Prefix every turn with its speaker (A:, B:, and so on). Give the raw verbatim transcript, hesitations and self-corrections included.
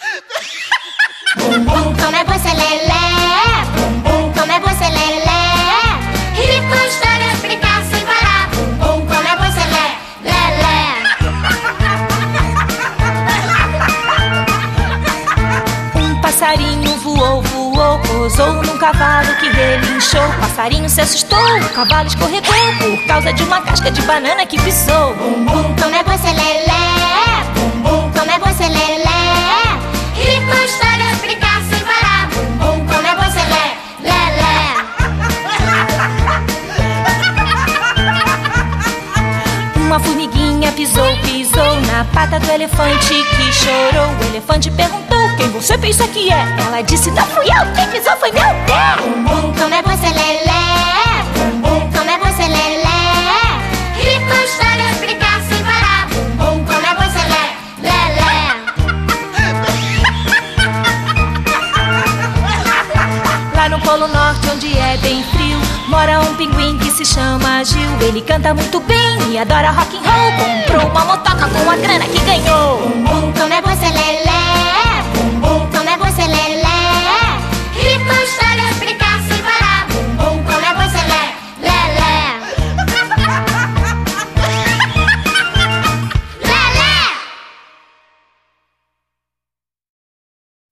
A: Bum, bum, como é você, lelé? Bum, bum, como é você, lelé? Rir com história, explicar sem parar. Bum, bum, como é você, lé, lelé?
B: Um passarinho voou, voou, pousou num cavalo que relinchou. O passarinho se assustou, o cavalo escorregou por causa de uma casca de banana que pisou.
A: Bum, bum, como é você, lelé? Bum, bum, como é você, lelé? Rir com história, explicar sem parar. Bum, bum, como é você, lé, lelé?
B: Uma formiguinha pisou, pisou na pata do elefante que chorou. O elefante perguntou: quem você pensa que é? Ela disse: não fui eu, quem pisou foi meu pé.
A: Bum, bum, como é você, lelé? Bum, bum, como é você, lelé? Rir com história, explicar sem parar. Bum, bum, como é você, lé, lelé?
B: Lá no Polo Norte, onde é bem frio, mora um pinguim que se chama Gil. Ele canta muito bem e adora rock and roll. Comprou uma motoca com a grana que ganhou.
A: Bum, bum, como é você, lelé?